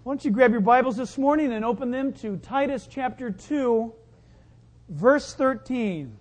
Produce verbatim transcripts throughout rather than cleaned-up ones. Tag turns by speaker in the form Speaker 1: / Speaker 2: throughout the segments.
Speaker 1: Why don't you grab your Bibles this morning and open them to Titus chapter two, verse thirteen.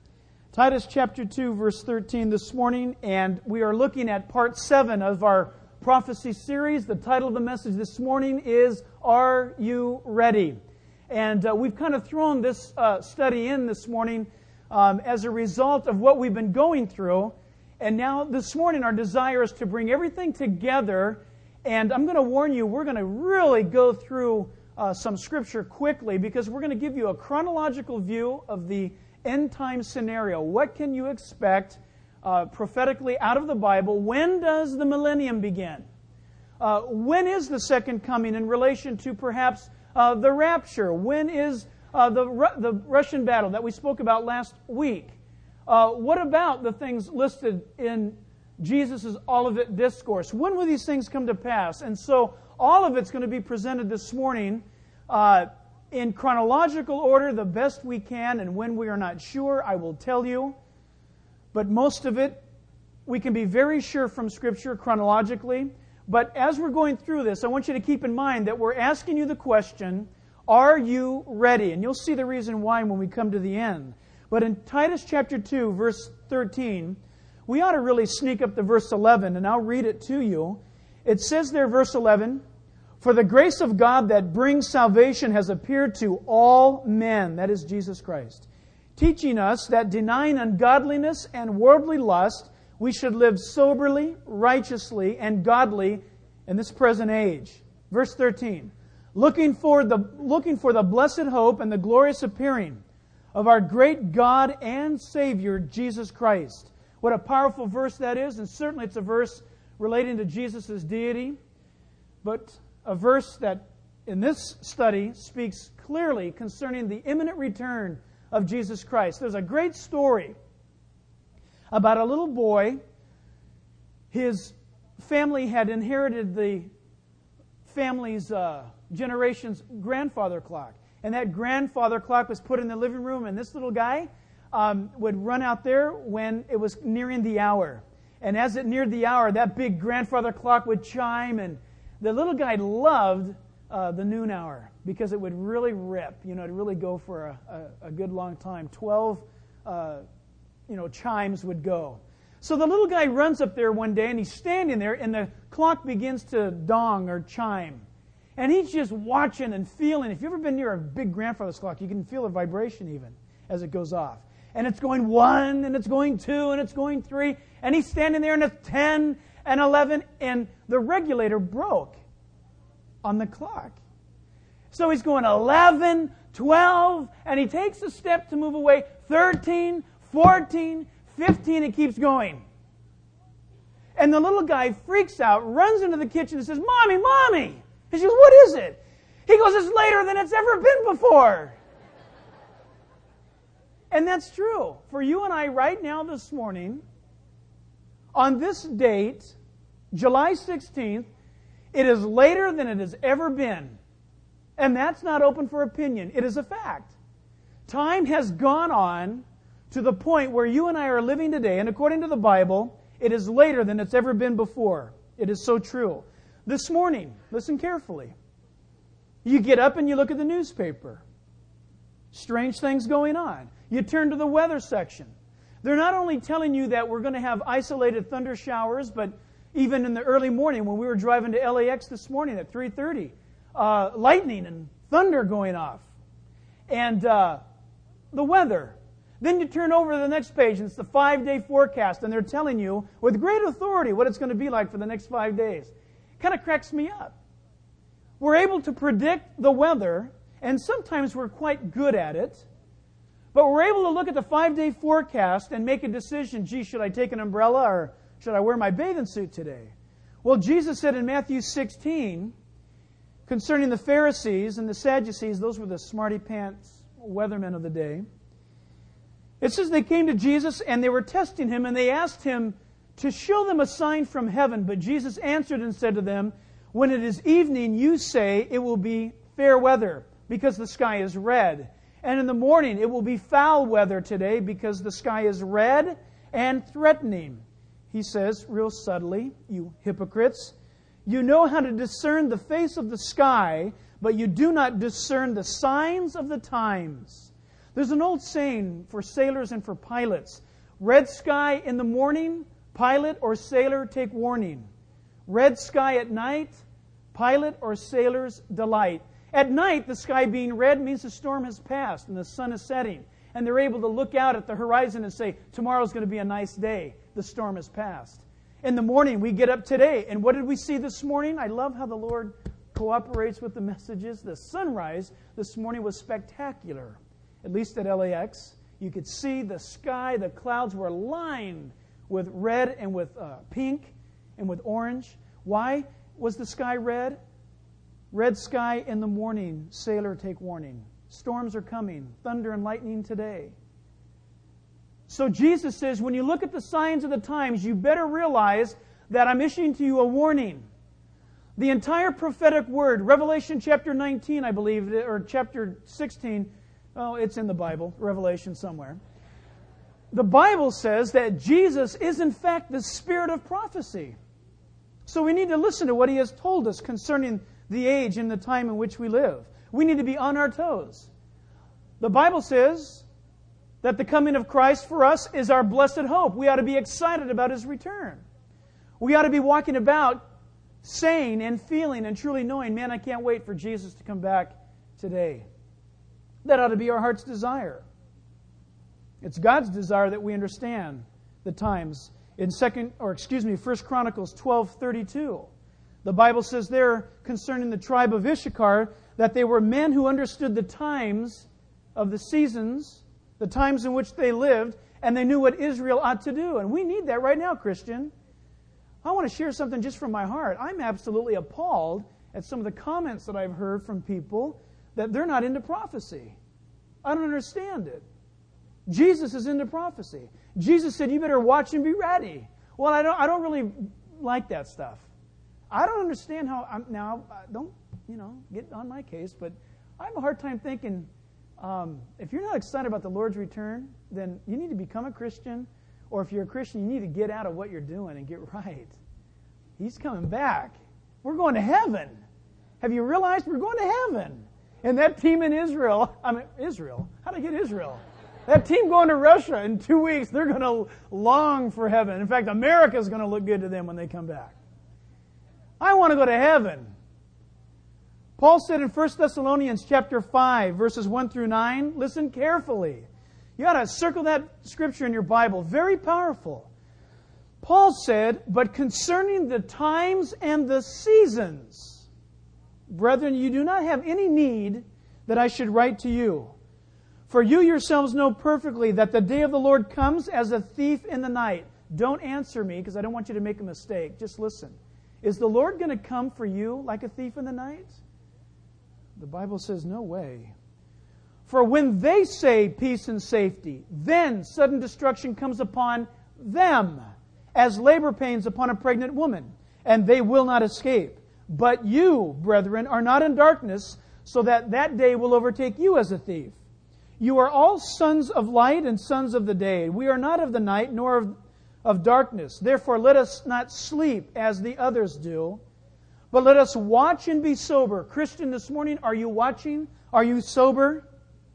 Speaker 1: Titus chapter two, verse thirteen this morning, and we are looking at part seven of our prophecy series. The title of the message this morning is, Are You Ready? And uh, we've kind of thrown this uh, study in this morning um, as a result of what we've been going through. And now this morning our desire is to bring everything together. And I'm going to warn you, we're going to really go through uh, some scripture quickly because we're going to give you a chronological view of the end time scenario. What can you expect uh, prophetically out of the Bible? When does the millennium begin? Uh, when is the second coming in relation to perhaps uh, the rapture? When is uh, the, Ru- the Russian battle that we spoke about last week? Uh, what about the things listed in Jesus' Olivet Discourse? When will these things come to pass? And so all of it's going to be presented this morning uh, in chronological order, the best we can, and when we are not sure, I will tell you. But most of it, we can be very sure from Scripture chronologically. But as we're going through this, I want you to keep in mind that we're asking you the question, are you ready? And you'll see the reason why when we come to the end. But in Titus chapter two, verse thirteen, we ought to really sneak up to verse eleven, and I'll read it to you. It says there, verse eleven, For the grace of God that brings salvation has appeared to all men, that is Jesus Christ, teaching us that denying ungodliness and worldly lust, we should live soberly, righteously, and godly in this present age. Verse thirteen, looking for the, looking for the blessed hope and the glorious appearing of our great God and Savior, Jesus Christ. What a powerful verse that is, and certainly it's a verse relating to Jesus' deity, but a verse that in this study speaks clearly concerning the imminent return of Jesus Christ. There's a great story about a little boy. His family had inherited the family's uh, generation's grandfather clock, and that grandfather clock was put in the living room, and this little guy Um, would run out there when it was nearing the hour. And as it neared the hour, that big grandfather clock would chime, and the little guy loved uh, the noon hour because it would really rip. You know, it'd really go for a, a, a good long time. Twelve, uh, you know, chimes would go. So the little guy runs up there one day, and he's standing there, and the clock begins to dong or chime. And he's just watching and feeling. If you've ever been near a big grandfather's clock, you can feel the vibration even as it goes off. And it's going one, and it's going two, and it's going three. And he's standing there, and it's ten and eleven, and the regulator broke on the clock. So he's going eleven, twelve, and he takes a step to move away. thirteen, fourteen, fifteen, it keeps going. And the little guy freaks out, runs into the kitchen and says, Mommy, Mommy! And she goes, what is it? He goes, it's later than it's ever been before. And that's true. For you and I right now this morning, on this date, July sixteenth, it is later than it has ever been. And that's not open for opinion. It is a fact. Time has gone on to the point where you and I are living today, and according to the Bible, it is later than it's ever been before. It is so true. This morning, listen carefully. You get up and you look at the newspaper. Strange things going on. You turn to the weather section. They're not only telling you that we're going to have isolated thunder showers, but even in the early morning when we were driving to L A X this morning at three thirty, uh, lightning and thunder going off. And uh, the weather. Then you turn over to the next page, and it's the five-day forecast, and they're telling you with great authority what it's going to be like for the next five days. Kind of cracks me up. We're able to predict the weather, and sometimes we're quite good at it. But we're able to look at the five-day forecast and make a decision, gee, should I take an umbrella or should I wear my bathing suit today? Well, Jesus said in Matthew sixteen, concerning the Pharisees and the Sadducees, those were the smarty pants weathermen of the day. It says they came to Jesus and they were testing Him, and they asked Him to show them a sign from heaven. But Jesus answered and said to them, when it is evening, you say it will be fair weather because the sky is red. And in the morning it will be foul weather today because the sky is red and threatening. He says real subtly, you hypocrites, You know how to discern the face of the sky, but you do not discern the signs of the times. There's an old saying for sailors and for pilots. Red sky in the morning, pilot or sailor take warning. Red sky at night, pilot or sailor's delight. At night, the sky being red means the storm has passed and the sun is setting. And they're able to look out at the horizon and say, tomorrow's going to be a nice day. The storm has passed. In the morning, we get up today. And what did we see this morning? I love how the Lord cooperates with the messages. The sunrise this morning was spectacular. At least at L A X. You could see the sky. The clouds were lined with red and with uh, pink and with orange. Why was the sky red? Red sky in the morning, sailor take warning. Storms are coming, thunder and lightning today. So Jesus says, when you look at the signs of the times, you better realize that I'm issuing to you a warning. The entire prophetic word, Revelation chapter nineteen, I believe, or chapter sixteen, oh, it's in the Bible, Revelation somewhere. The Bible says that Jesus is in fact the spirit of prophecy. So we need to listen to what He has told us concerning the age and the time in which we live. We need to be on our toes. The Bible says that the coming of Christ for us is our blessed hope. We ought to be excited about His return. We ought to be walking about saying and feeling and truly knowing, man, I can't wait for Jesus to come back today. That ought to be our heart's desire. It's God's desire that we understand the times. In second, or excuse me, First Chronicles twelve thirty-two, the Bible says there concerning the tribe of Issachar that they were men who understood the times of the seasons, the times in which they lived, and they knew what Israel ought to do. And we need that right now, Christian. I want to share something just from my heart. I'm absolutely appalled at some of the comments that I've heard from people that they're not into prophecy. I don't understand it. Jesus is into prophecy. Jesus said, you better watch and be ready. Well, I don't I don't really like that stuff. I don't understand how, I'm, now, don't, you know, get on my case, but I have a hard time thinking, um, if you're not excited about the Lord's return, then you need to become a Christian, or if you're a Christian, you need to get out of what you're doing and get right. He's coming back. We're going to heaven. Have you realized we're going to heaven? And that team in Israel, I mean, Israel, how did I get Israel? That team going to Russia in two weeks, they're going to long for heaven. In fact, America's going to look good to them when they come back. I want to go to heaven. Paul said in First Thessalonians chapter five, verses one through nine, listen carefully. You ought to circle that scripture in your Bible. Very powerful. Paul said, but concerning the times and the seasons, brethren, you do not have any need that I should write to you. For you yourselves know perfectly that the day of the Lord comes as a thief in the night. Don't answer me because I don't want you to make a mistake. Just listen. Is the Lord going to come for you like a thief in the night? The Bible says no way. For when they say peace and safety, then sudden destruction comes upon them as labor pains upon a pregnant woman, and they will not escape. But you, brethren, are not in darkness, so that that day will overtake you as a thief. You are all sons of light and sons of the day. We are not of the night, nor of, of darkness. Therefore, let us not sleep as the others do, but let us watch and be sober. Christian, this morning, are you watching? Are you sober?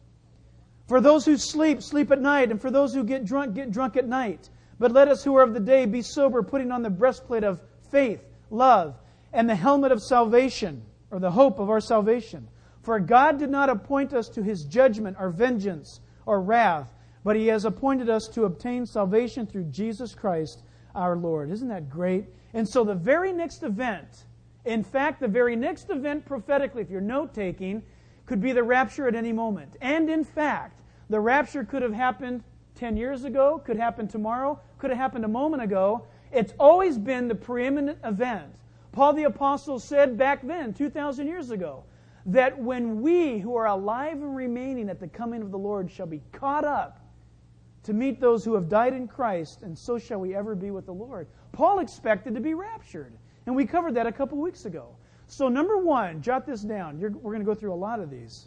Speaker 1: For those who sleep, sleep at night, and for those who get drunk, get drunk at night. But let us who are of the day be sober, putting on the breastplate of faith, love, and the helmet of salvation, or the hope of our salvation. For God did not appoint us to His judgment or vengeance or wrath, but He has appointed us to obtain salvation through Jesus Christ our Lord. Isn't that great? And so the very next event, in fact, the very next event prophetically, if you're note-taking, could be the rapture at any moment. And in fact, the rapture could have happened ten years ago, could happen tomorrow, could have happened a moment ago. It's always been the preeminent event. Paul the Apostle said back then, two thousand years ago, that when we who are alive and remaining at the coming of the Lord shall be caught up to meet those who have died in Christ, and so shall we ever be with the Lord. Paul expected to be raptured, and we covered that a couple weeks ago. So number one, jot this down. You're, we're going to go through a lot of these.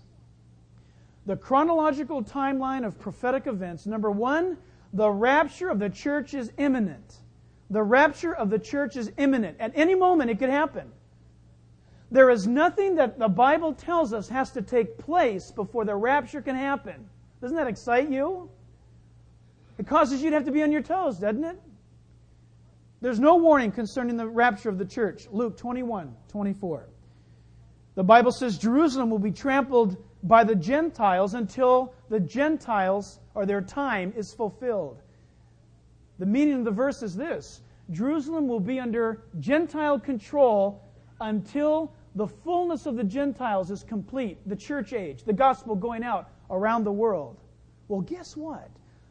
Speaker 1: The chronological timeline of prophetic events. Number one, the rapture of the church is imminent. The rapture of the church is imminent. At any moment it could happen. There is nothing that the Bible tells us has to take place before the rapture can happen. Doesn't that excite you? It causes you to have to be on your toes, doesn't it? There's no warning concerning the rapture of the church. Luke twenty-one, twenty-four. The Bible says Jerusalem will be trampled by the Gentiles until the Gentiles, or their time, is fulfilled. The meaning of the verse is this: Jerusalem will be under Gentile control until the fullness of the Gentiles is complete, the church age, the gospel going out around the world. Well, guess what?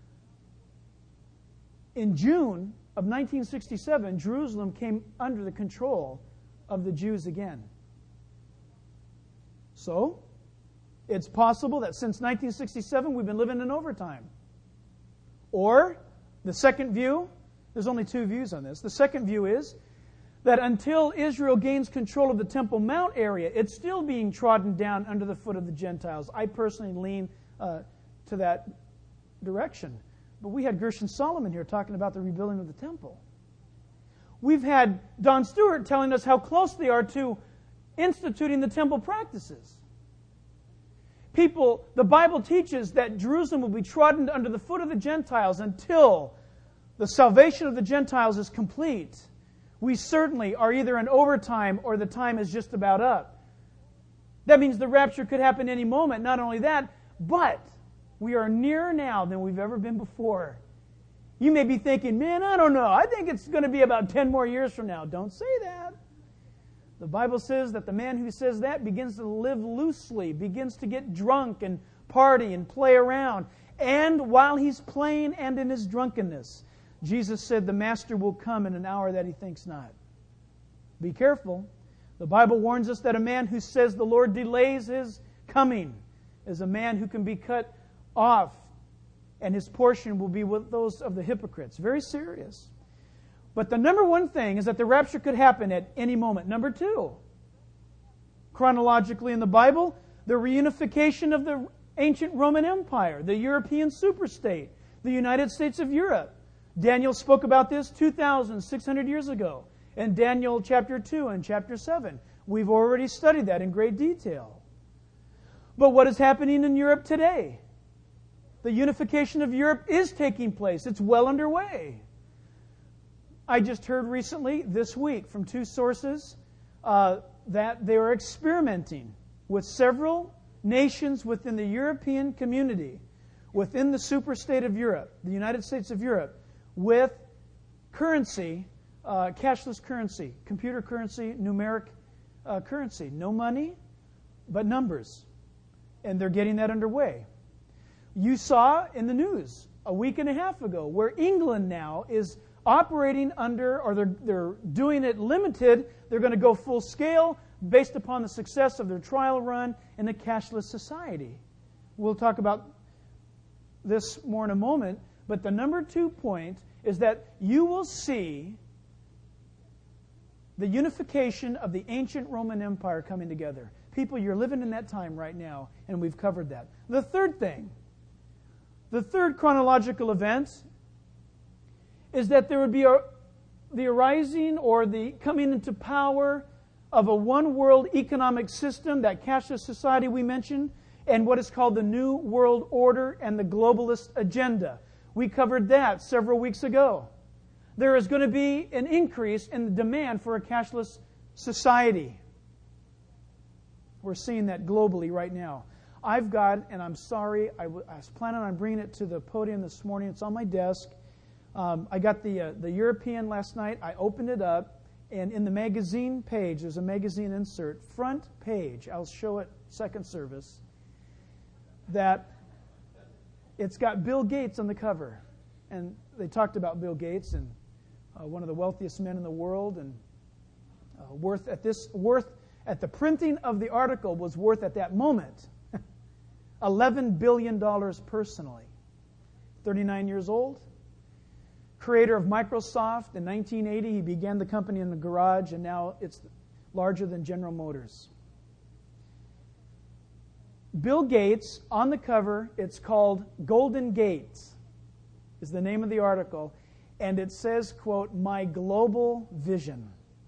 Speaker 1: In June of nineteen sixty-seven, Jerusalem came under the control of the Jews again. So, it's possible that since nineteen sixty-seven we've been living in overtime. Or, the second view, there's only two views on this. The second view is that until Israel gains control of the Temple Mount area, it's still being trodden down under the foot of the Gentiles. I personally lean uh, to that direction. But we had Gershon Solomon here talking about the rebuilding of the temple. We've had Don Stewart telling us how close they are to instituting the temple practices. People, the Bible teaches that Jerusalem will be trodden under the foot of the Gentiles until the salvation of the Gentiles is complete. We certainly are either in overtime or the time is just about up. That means the rapture could happen any moment. Not only that, but we are nearer now than we've ever been before. You may be thinking, man, I don't know. I think it's going to be about ten more years from now. Don't say that. The Bible says that the man who says that begins to live loosely, begins to get drunk and party and play around. And while he's playing and in his drunkenness, Jesus said the master will come in an hour that he thinks not. Be careful. The Bible warns us that a man who says the Lord delays his coming is a man who can be cut off, and his portion will be with those of the hypocrites. Very serious. But the number one thing is that the rapture could happen at any moment. Number two, chronologically in the Bible, the reunification of the ancient Roman Empire, the European superstate, the United States of Europe. Daniel spoke about this two thousand six hundred years ago in Daniel chapter two and chapter seven. We've already studied that in great detail. But what is happening in Europe today? The unification of Europe is taking place. It's well underway. I just heard recently, this week, from two sources, uh, that they are experimenting with several nations within the European community, within the superstate of Europe, the United States of Europe, with currency, uh, cashless currency, computer currency, numeric uh, currency. No money, but numbers. And they're getting that underway. You saw in the news a week and a half ago where England now is operating under, or they're, they're doing it limited. They're going to go full scale based upon the success of their trial run in a cashless society. We'll talk about this more in a moment. But the number two point is that you will see the unification of the ancient Roman Empire coming together. People, you're living in that time right now, and we've covered that. The third thing, the third chronological event is that there would be a, the arising or the coming into power of a one-world economic system, that cashless society we mentioned, and what is called the New World Order and the globalist agenda. We covered that several weeks ago. There is going to be an increase in the demand for a cashless society. We're seeing that globally right now. I've got, and I'm sorry, I, w- I was planning on bringing it to the podium this morning. It's on my desk. Um, I got the uh, the European last night. I opened it up, and in the magazine page, there's a magazine insert, front page. I'll show it second service. That it's got Bill Gates on the cover, and they talked about Bill Gates and uh, one of the wealthiest men in the world, and uh, worth at this worth at the printing of the article was worth at that moment eleven billion dollars personally. thirty-nine years old. Creator of Microsoft. In nineteen eighty, he began the company in the garage, and now it's larger than General Motors. Bill Gates, on the cover, it's called Golden Gates, is the name of the article. and it says, quote, my global vision.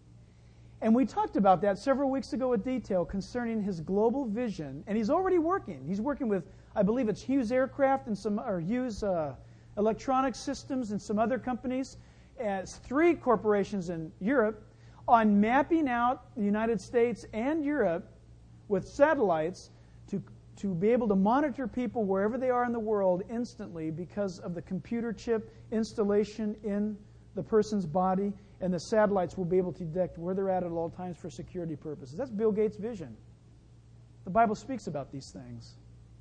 Speaker 1: And we talked about that several weeks ago with detail concerning his global vision, and he's already working. He's working with, I believe it's Hughes Aircraft and some, or Hughes uh, Electronic Systems and some other companies, as three corporations in Europe, on mapping out the United States and Europe with satellites to, to be able to monitor people wherever they are in the world instantly because of the computer chip installation in the person's body, and the satellites will be able to detect where they're at at all times for security purposes. That's Bill Gates' vision. The Bible speaks about these things.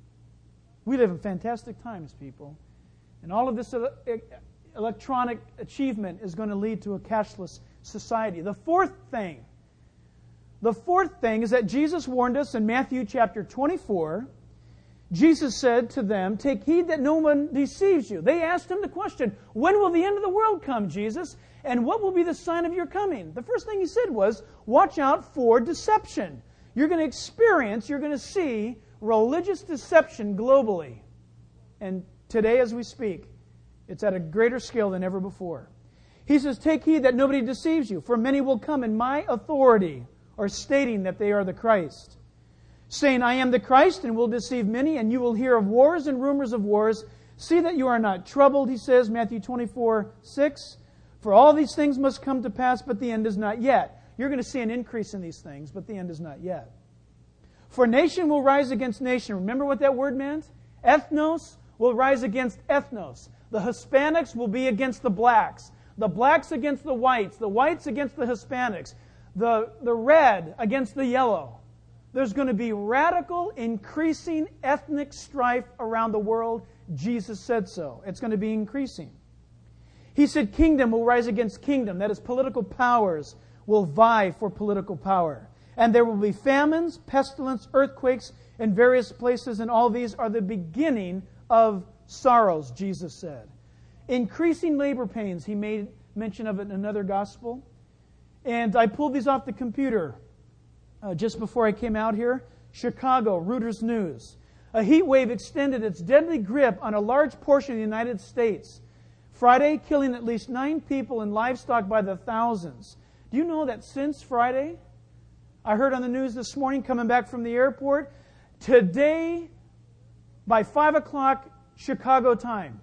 Speaker 1: We live in fantastic times, people. And all of this electronic achievement is going to lead to a cashless society. The fourth thing, the fourth thing is that Jesus warned us in Matthew chapter twenty-four. Jesus said to them, take heed that no one deceives you. They asked him the question, when will the end of the world come, Jesus? And what will be the sign of your coming? The first thing he said was, watch out for deception. You're going to experience, you're going to see religious deception globally. And today as we speak, it's at a greater scale than ever before. He says, take heed that nobody deceives you, for many will come in my authority, or stating that they are the Christ, saying, I am the Christ, and will deceive many, and you will hear of wars and rumors of wars. See that you are not troubled, he says, Matthew twenty-four, six. For all these things must come to pass, but the end is not yet. You're going to see an increase in these things, but the end is not yet. For nation will rise against nation. Remember what that word meant? Ethnos will rise against ethnos. The Hispanics will be against the blacks. The blacks against the whites. The whites against the Hispanics. The, the red against the yellow. There's going to be radical, increasing ethnic strife around the world. Jesus said so. It's going to be increasing. He said kingdom will rise against kingdom. That is, political powers will vie for political power. And there will be famines, pestilence, earthquakes in various places, and all these are the beginning of sorrows, Jesus said. Increasing labor pains, he made mention of it in another gospel. And I pulled these off the computer uh, just before I came out here. Chicago, Reuters News. A heat wave extended its deadly grip on a large portion of the United States. Friday, killing at least nine people and livestock by the thousands. Do you know that since Friday, I heard on the news this morning coming back from the airport, today by five o'clock Chicago time,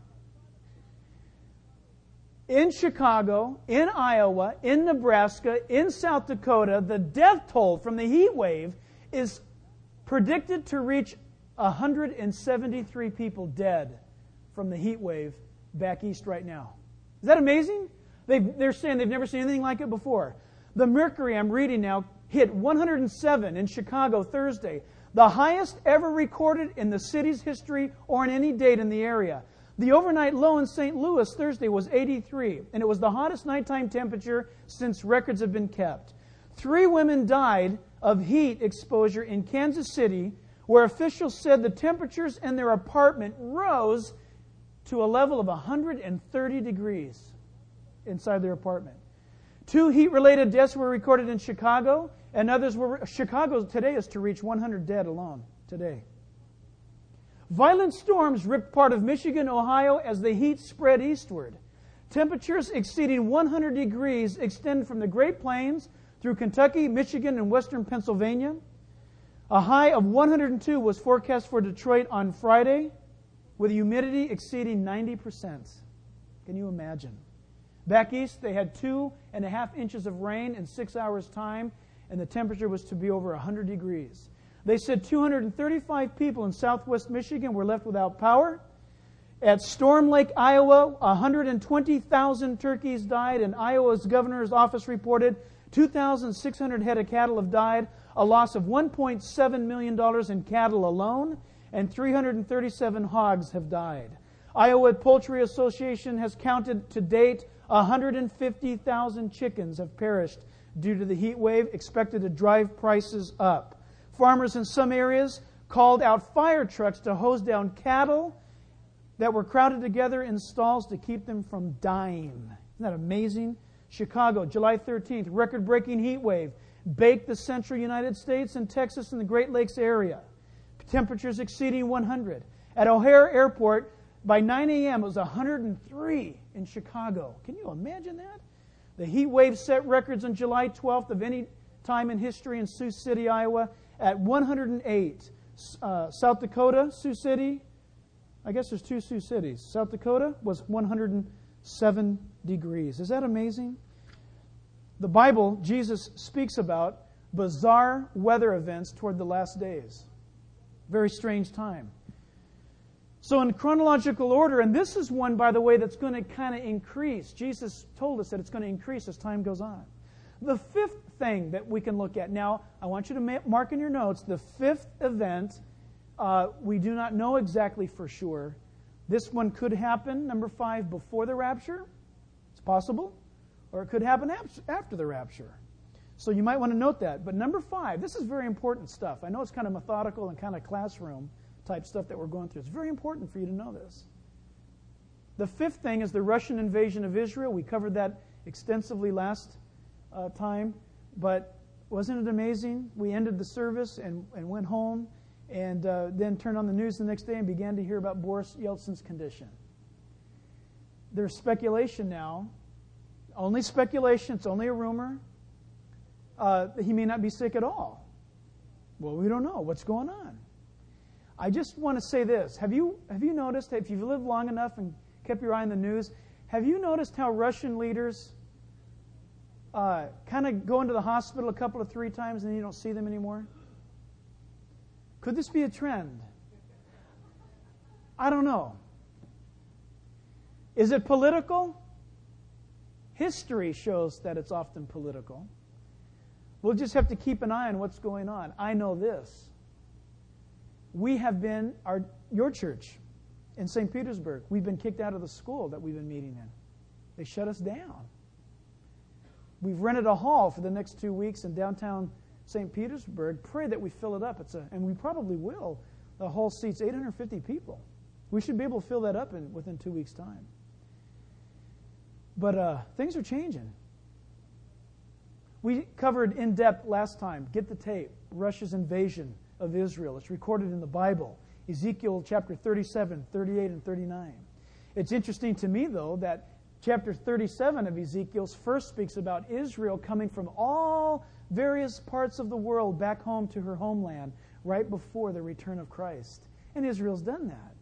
Speaker 1: in Chicago, in Iowa, in Nebraska, in South Dakota, the death toll from the heat wave is predicted to reach one hundred seventy-three people dead from the heat wave back east right now. Is that amazing? They've, they're saying they've never seen anything like it before. The mercury, I'm reading now, hit one hundred seven in Chicago Thursday, the highest ever recorded in the city's history or in any date in the area. The overnight low in Saint Louis Thursday was eighty-three, and it was the hottest nighttime temperature since records have been kept. Three women died of heat exposure in Kansas City, where officials said the temperatures in their apartment rose to a level of one hundred thirty degrees inside their apartment. Two heat-related deaths were recorded in Chicago, and others were... Chicago today is to reach one hundred dead alone today. Violent storms ripped part of Michigan, Ohio as the heat spread eastward. Temperatures exceeding one hundred degrees extend from the Great Plains through Kentucky, Michigan, and western Pennsylvania. A high of one hundred two was forecast for Detroit on Friday, with humidity exceeding ninety percent. Can you imagine? Back east, they had two and a half inches of rain in six hours' time, and the temperature was to be over one hundred degrees. They said two hundred thirty-five people in southwest Michigan were left without power. At Storm Lake, Iowa, one hundred twenty thousand turkeys died, and Iowa's governor's office reported two thousand six hundred head of cattle have died, a loss of one point seven million dollars in cattle alone, and three hundred thirty-seven hogs have died. Iowa Poultry Association has counted to date one hundred fifty thousand chickens have perished due to the heat wave, expected to drive prices up. Farmers in some areas called out fire trucks to hose down cattle that were crowded together in stalls to keep them from dying. Isn't that amazing? Chicago, July thirteenth, record-breaking heat wave baked the central United States and Texas and the Great Lakes area. Temperatures exceeding one hundred. At O'Hare Airport, By nine a.m., it was one hundred three in Chicago. Can you imagine that? The heat wave set records on July twelfth of any time in history in Sioux City, Iowa, at one hundred eight. Uh, South Dakota, Sioux City, I guess there's two Sioux cities. South Dakota was one hundred seven degrees. Is that amazing? The Bible, Jesus speaks about bizarre weather events toward the last days. Very strange time. So in chronological order, and this is one, by the way, that's going to kind of increase. Jesus told us that it's going to increase as time goes on. The fifth thing that we can look at. Now, I want you to ma- mark in your notes, the fifth event, uh, we do not know exactly for sure. This one could happen, number five, before the rapture. It's possible. Or it could happen after the rapture. So you might want to note that. But number five, this is very important stuff. I know it's kind of methodical and kind of classroom type stuff that we're going through. It's very important for you to know this. The fifth thing is the Russian invasion of Israel. We covered that extensively last uh, time. But wasn't it amazing? We ended the service and, and went home and uh, then turned on the news the next day and began to hear about Boris Yeltsin's condition. There's speculation now. Only speculation. It's only a rumor. Uh, he may not be sick at all. Well, we don't know what's going on. I just want to say this. Have you have you noticed, if you've lived long enough and kept your eye on the news, have you noticed how Russian leaders uh, kind of go into the hospital a couple of three times and then you don't see them anymore? Could this be a trend? I don't know. Is it political? History shows that it's often political. We'll just have to keep an eye on what's going on. I know this. We have been, our your church in Saint Petersburg, we've been kicked out of the school that we've been meeting in. They shut us down. We've rented a hall for the next two weeks in downtown Saint Petersburg. Pray that we fill it up. It's a, and we probably will. The hall seats eight hundred fifty people. We should be able to fill that up in within two weeks' time. But uh, things are changing. We covered in depth last time. Get the tape. Russia's invasion of Israel. It's recorded in the Bible. Ezekiel chapter thirty-seven, thirty-eight, and thirty-nine. It's interesting to me, though, that chapter thirty-seven of Ezekiel first speaks about Israel coming from all various parts of the world back home to her homeland right before the return of Christ. And Israel's done that.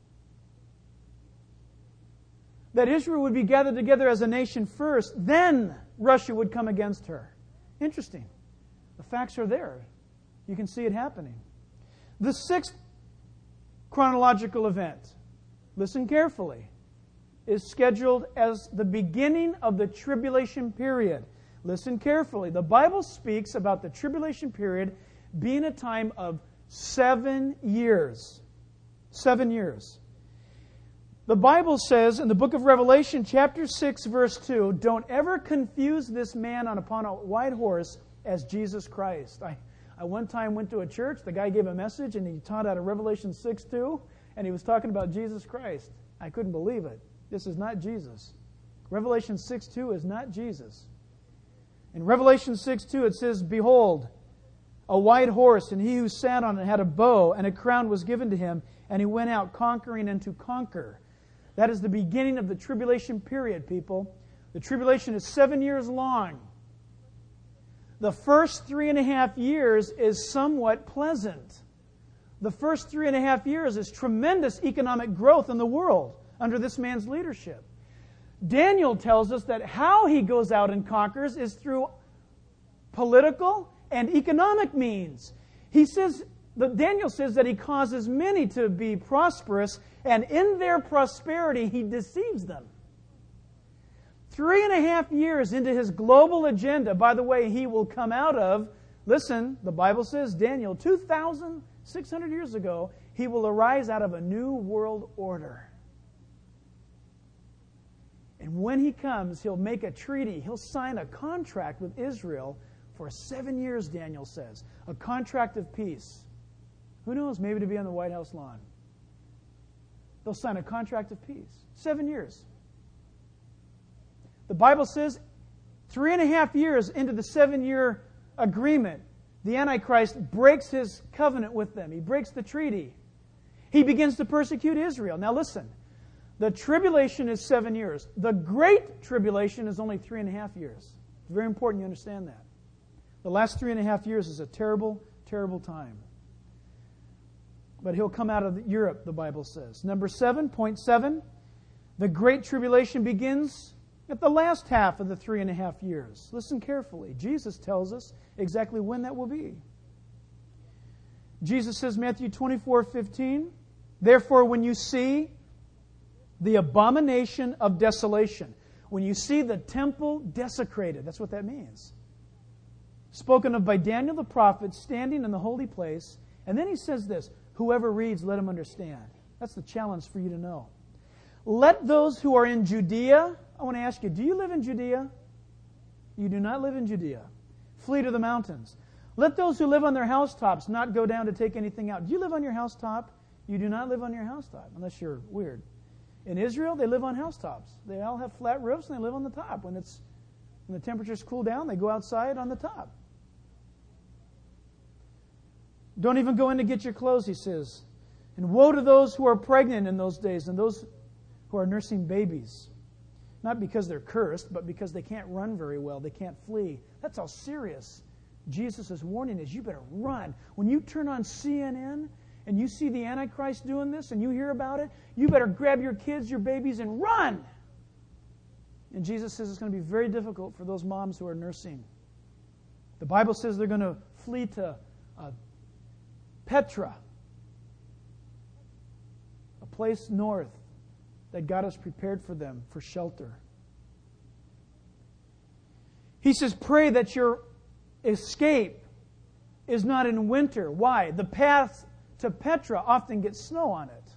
Speaker 1: That Israel would be gathered together as a nation first, then Russia would come against her. Interesting. The facts are there. You can see it happening. The sixth chronological event, listen carefully, is scheduled as the beginning of the tribulation period. Listen carefully. The Bible speaks about the tribulation period being a time of seven years. Seven years. The Bible says in the book of Revelation, chapter six, verse two, don't ever confuse this man on upon a white horse as Jesus Christ. I, I one time went to a church, the guy gave a message, and he taught out of Revelation six two, and he was talking about Jesus Christ. I couldn't believe it. This is not Jesus. Revelation six two is not Jesus. In Revelation six two it says, behold, a white horse, and he who sat on it had a bow, and a crown was given to him, and he went out conquering and to conquer. That is the beginning of the tribulation period, people. The tribulation is seven years long. The first three and a half years is somewhat pleasant. The first three and a half years is tremendous economic growth in the world under this man's leadership. Daniel tells us that how he goes out and conquers is through political and economic means. He says, Daniel says that he causes many to be prosperous, and in their prosperity he deceives them. Three and a half years into his global agenda, by the way, he will come out of, listen, the Bible says, Daniel, two thousand six hundred years ago, he will arise out of a new world order. And when he comes, he'll make a treaty. He'll sign a contract with Israel for seven years, Daniel says. A contract of peace. Who knows, maybe to be on the White House lawn. They'll sign a contract of peace. Seven years. The Bible says three and a half years into the seven-year agreement, the Antichrist breaks his covenant with them. He breaks the treaty. He begins to persecute Israel. Now listen, The tribulation is seven years. The great tribulation is only three and a half years. It's very important you understand that. The last three and a half years is a terrible, terrible time. But he'll come out of Europe, the Bible says. Number seven, point seven, the great tribulation begins at the last half of the three and a half years. Listen carefully. Jesus tells us exactly when that will be. Jesus says, Matthew twenty-four fifteen, therefore when you see the abomination of desolation, when you see the temple desecrated, that's what that means. Spoken of by Daniel the prophet standing in the holy place. And then he says this, whoever reads, let him understand. That's the challenge for you to know. Let those who are in Judea, I want to ask you, do you live in Judea? You do not live in Judea. Flee to the mountains. Let those who live on their housetops not go down to take anything out. Do you live on your housetop? You do not live on your housetop, unless you're weird. In Israel, they live on housetops. They all have flat roofs and they live on the top. When it's when the temperatures cool down, they go outside on the top. Don't even go in to get your clothes, he says. And woe to those who are pregnant in those days and those who are nursing babies. Not because they're cursed, but because they can't run very well. They can't flee. That's how serious Jesus' warning is. You better run. When you turn on C N N and you see the Antichrist doing this and you hear about it, you better grab your kids, your babies, and run. And Jesus says it's going to be very difficult for those moms who are nursing. The Bible says they're going to flee to uh, Petra, a place north that God has prepared for them for shelter. He says, pray that your escape is not in winter. Why? The path to Petra often gets snow on it.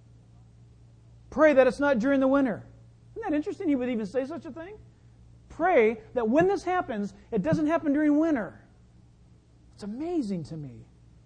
Speaker 1: Pray that it's not during the winter. Isn't that interesting? He would even say such a thing. Pray that when this happens, it doesn't happen during winter. It's amazing to me.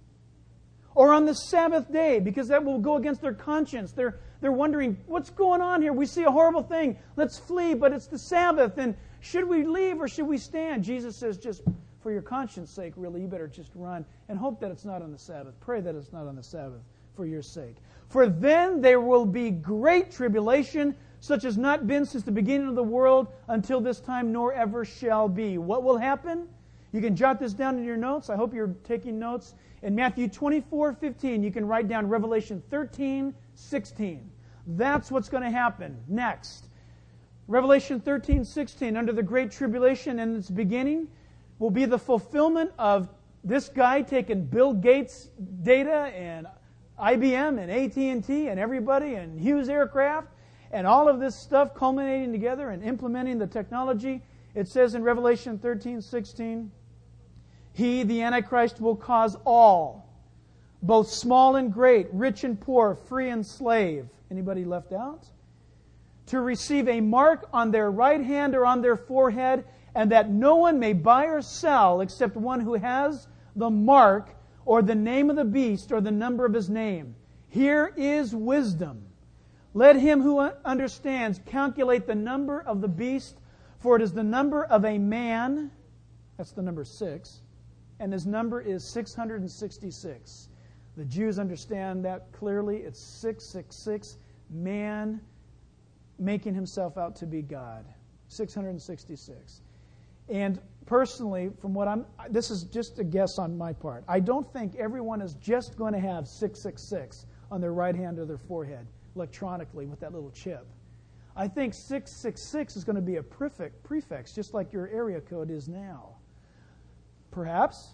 Speaker 1: Or on the Sabbath day, because that will go against their conscience. They're, they're wondering, what's going on here? We see a horrible thing. Let's flee, but it's the Sabbath. And should we leave or should we stand? Jesus says, just for your conscience sake, really, you better just run and hope that it's not on the Sabbath. Pray that it's not on the Sabbath for your sake. For then there will be great tribulation, such as not been since the beginning of the world until this time, nor ever shall be. What will happen? You can jot this down in your notes. I hope you're taking notes. In Matthew twenty-four fifteen, you can write down Revelation thirteen sixteen. That's what's going to happen next. Revelation thirteen sixteen, under the Great Tribulation in its beginning, will be the fulfillment of this guy taking Bill Gates' data and I B M and A T and T and everybody and Hughes Aircraft and all of this stuff culminating together and implementing the technology. It says in Revelation thirteen sixteen, he, the Antichrist, will cause all, both small and great, rich and poor, free and slave. Anybody left out? To receive a mark on their right hand or on their forehead, and that no one may buy or sell except one who has the mark or the name of the beast or the number of his name. Here is wisdom. Let him who understands calculate the number of the beast, for it is the number of a man. That's the number six. And his number is six hundred sixty-six. The Jews understand that clearly. It's six six six, man making himself out to be God. six hundred sixty-six. And personally, from what I'm, this is just a guess on my part. I don't think everyone is just going to have six six six on their right hand or their forehead electronically with that little chip. I think six six six is going to be a prefix, prefix, just like your area code is now. Perhaps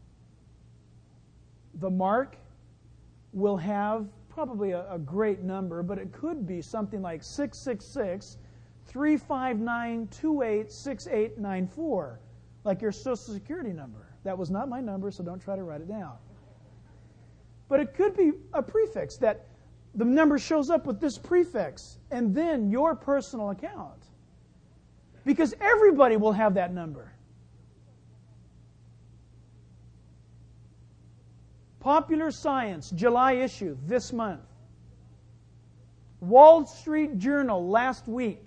Speaker 1: the mark will have probably a, a great number, but it could be something like six six six, three five nine, two eight six eight nine four, like your Social Security number. That was not my number, so don't try to write it down. But it could be a prefix that the number shows up with this prefix and then your personal account. Because everybody will have that number. Popular Science, July issue, this month. Wall Street Journal last week.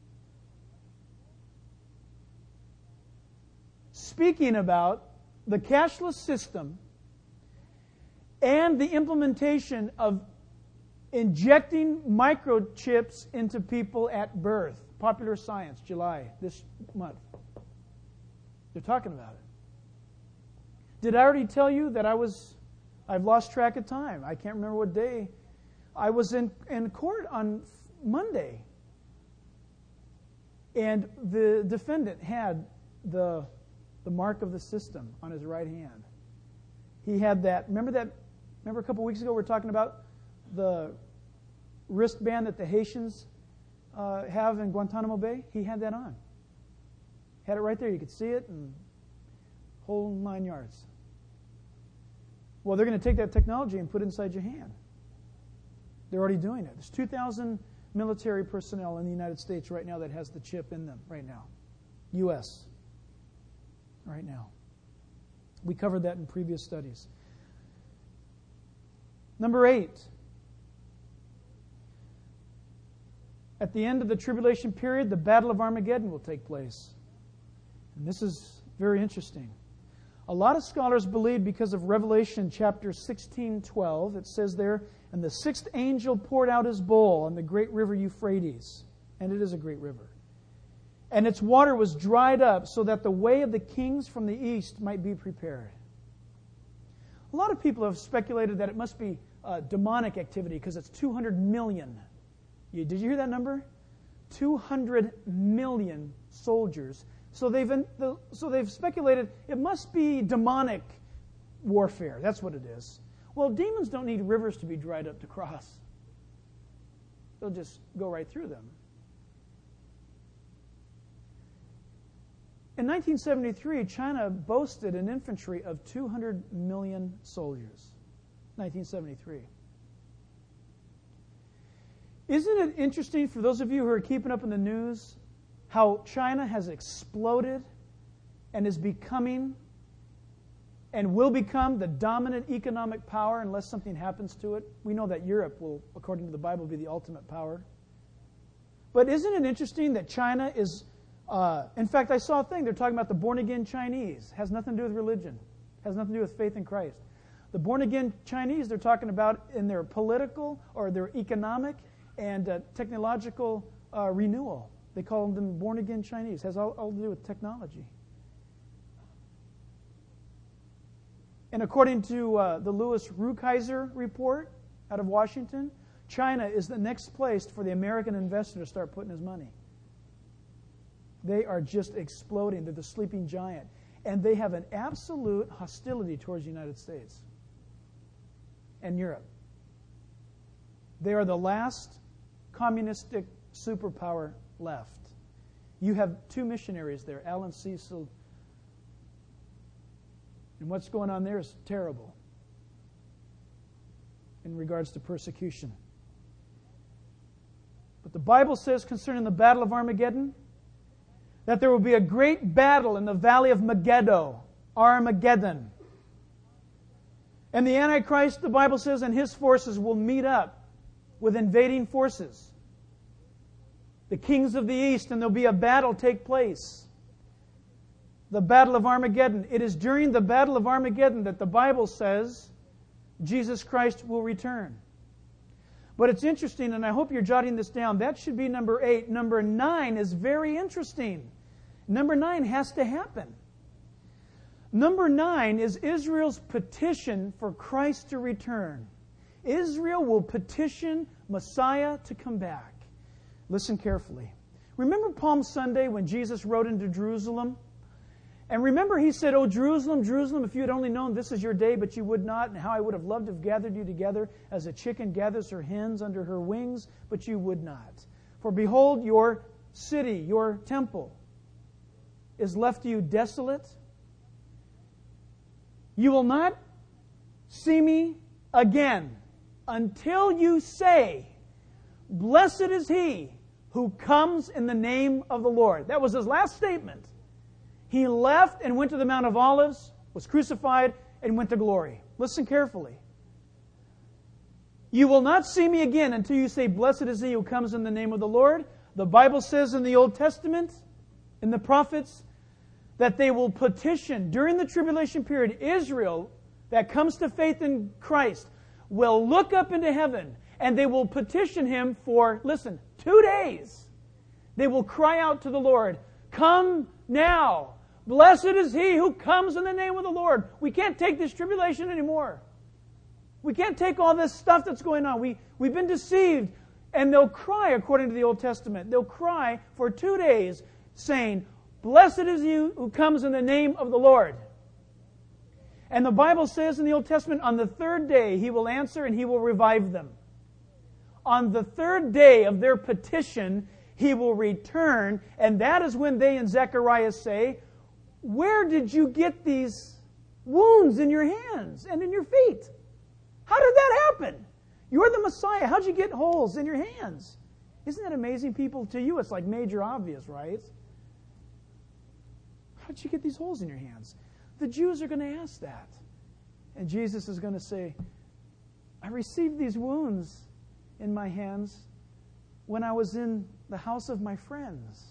Speaker 1: Speaking about the cashless system and the implementation of injecting microchips into people at birth. Popular Science, July, this month. They're talking about it. Did I already tell you that I was, I've lost track of time. I can't remember what day. I was in, in court on Monday. And the defendant had the, the mark of the system on his right hand. He had that, remember that, remember a couple weeks ago we were talking about the wristband that the Haitians uh, have in Guantanamo Bay? He had that on. Had it right there. You could see it and whole nine yards. Well, they're going to take that technology and put it inside your hand. They're already doing it. There's two thousand military personnel in the United States right now that has the chip in them right now. U S Right now. We covered that in previous studies. Number eight. At the end of the tribulation period, the Battle of Armageddon will take place. And this is very interesting. A lot of scholars believe because of Revelation chapter sixteen twelve, it says there, and the sixth angel poured out his bowl on the great river Euphrates. And it is a great river. And its water was dried up so that the way of the kings from the east might be prepared. A lot of people have speculated that it must be uh, demonic activity because it's two hundred million. You, did you hear that number? two hundred million soldiers. So they've, so they've speculated it must be demonic warfare. That's what it is. Well, demons don't need rivers to be dried up to cross. They'll just go right through them. In nineteen seventy-three, China boasted an infantry of two hundred million soldiers. nineteen seventy-three. Isn't it interesting for those of you who are keeping up in the news how China has exploded and is becoming and will become the dominant economic power unless something happens to it? We know that Europe will, according to the Bible, be the ultimate power. But isn't it interesting that China is... Uh, in fact, I saw a thing. They're talking about the born-again Chinese. Has nothing to do with religion. Has nothing to do with faith in Christ. The born-again Chinese, they're talking about in their political or their economic and uh, technological uh, renewal. They call them born-again Chinese. Has all, all to do with technology. And according to uh, the Louis Rukeyser report out of Washington, China is the next place for the American investor to start putting his money. They are just exploding. They're the sleeping giant. And they have an absolute hostility towards the United States and Europe. They are the last communistic superpower left. You have two missionaries there, Alan Cecil. And what's going on there is terrible in regards to persecution. But the Bible says concerning the Battle of Armageddon that there will be a great battle in the valley of Megiddo, Armageddon. And the Antichrist, the Bible says, and his forces will meet up with invading forces. The kings of the east, and there'll be a battle take place. The Battle of Armageddon. It is during the Battle of Armageddon that the Bible says Jesus Christ will return. But it's interesting, and I hope you're jotting this down. That should be number eight. Number nine is very interesting. Number nine has to happen. Number nine is Israel's petition for Christ to return. Israel will petition Messiah to come back. Listen carefully. Remember Palm Sunday when Jesus rode into Jerusalem? And remember he said, "Oh, Jerusalem, Jerusalem, if you had only known this is your day, but you would not, and how I would have loved to have gathered you together as a chicken gathers her hens under her wings, but you would not. For behold, your city, your temple, is left to you desolate. You will not see me again until you say, blessed is he who comes in the name of the Lord." That was his last statement. He left and went to the Mount of Olives, was crucified, and went to glory. Listen carefully. You will not see me again until you say, blessed is he who comes in the name of the Lord. The Bible says in the Old Testament, in the prophets, that they will petition during the tribulation period. Israel that comes to faith in Christ will look up into heaven and they will petition Him for, listen, two days. They will cry out to the Lord, "Come now. Blessed is he who comes in the name of the Lord." We can't take this tribulation anymore. We can't take all this stuff that's going on. We, we've been deceived. And they'll cry, according to the Old Testament. They'll cry for two days, saying, "Blessed is he who comes in the name of the Lord." And the Bible says in the Old Testament, on the third day He will answer and He will revive them. On the third day of their petition, He will return, and that is when they in Zechariah say, "Where did you get these wounds in your hands and in your feet? How did that happen? You're the Messiah. How'd you get holes in your hands?" Isn't that amazing, people? To you, it's like major obvious, right? How'd you get these holes in your hands? The Jews are going to ask that. And Jesus is going to say, "I received these wounds in my hands when I was in the house of my friends."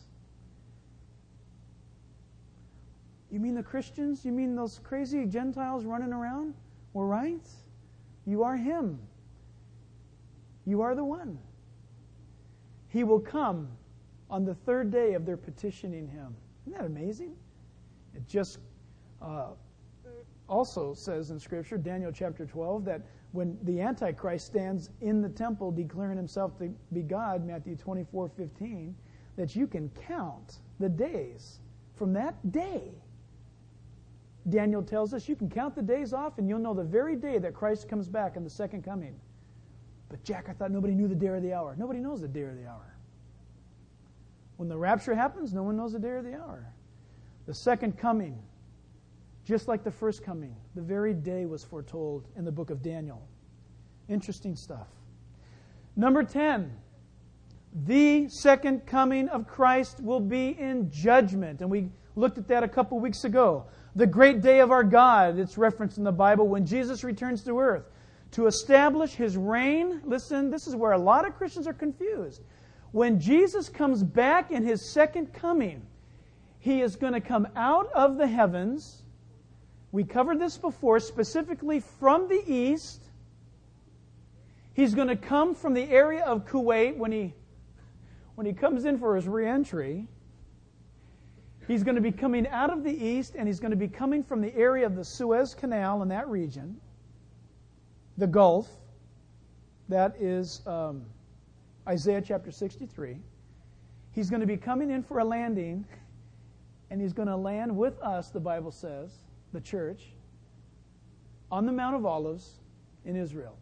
Speaker 1: You mean the Christians? You mean those crazy Gentiles running around? Well, right. You are Him. You are the one. He will come on the third day of their petitioning Him. Isn't that amazing? It just uh, also says in Scripture, Daniel chapter twelve, that when the Antichrist stands in the temple declaring himself to be God, Matthew twenty-four fifteen, that you can count the days from that day. Daniel tells us you can count the days off and you'll know the very day that Christ comes back in the second coming. But Jack, I thought nobody knew the day or the hour. Nobody knows the day or the hour. When the rapture happens, no one knows the day or the hour. The second coming, just like the first coming, the very day was foretold in the book of Daniel. Interesting stuff. Number ten, the second coming of Christ will be in judgment. And we looked at that a couple weeks ago. The great day of our God, it's referenced in the Bible, when Jesus returns to earth to establish His reign. Listen, this is where a lot of Christians are confused. When Jesus comes back in His second coming, He is going to come out of the heavens. We covered this before, specifically from the east. He's going to come from the area of Kuwait when He, when he comes in for His re-entry. He's going to be coming out of the east, and He's going to be coming from the area of the Suez Canal in that region, the Gulf. That is um, Isaiah chapter sixty-three. He's going to be coming in for a landing, and He's going to land with us, the Bible says, the church, on the Mount of Olives in Israel.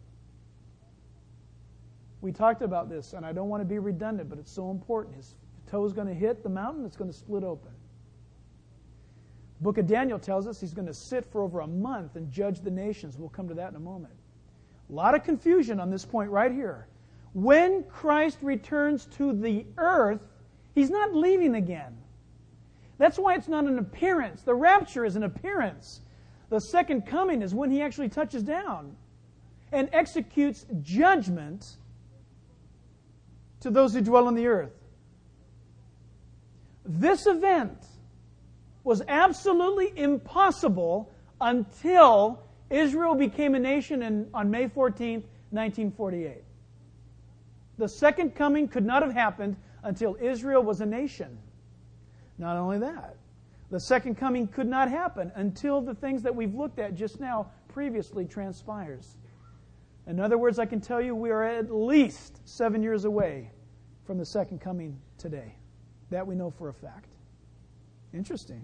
Speaker 1: We talked about this, and I don't want to be redundant, but it's so important. His toe is going to hit the mountain, it's going to split open. The book of Daniel tells us He's going to sit for over a month and judge the nations. We'll come to that in a moment. A lot of confusion on this point right here. When Christ returns to the earth, He's not leaving again. That's why it's not an appearance. The rapture is an appearance. The second coming is when He actually touches down and executes judgment to those who dwell on the earth. This event was absolutely impossible until Israel became a nation in, on May fourteenth, nineteen forty-eight. The second coming could not have happened until Israel was a nation. Not only that, the second coming could not happen until the things that we've looked at just now previously transpires. In other words, I can tell you we are at least seven years away from the second coming today. That we know for a fact. Interesting.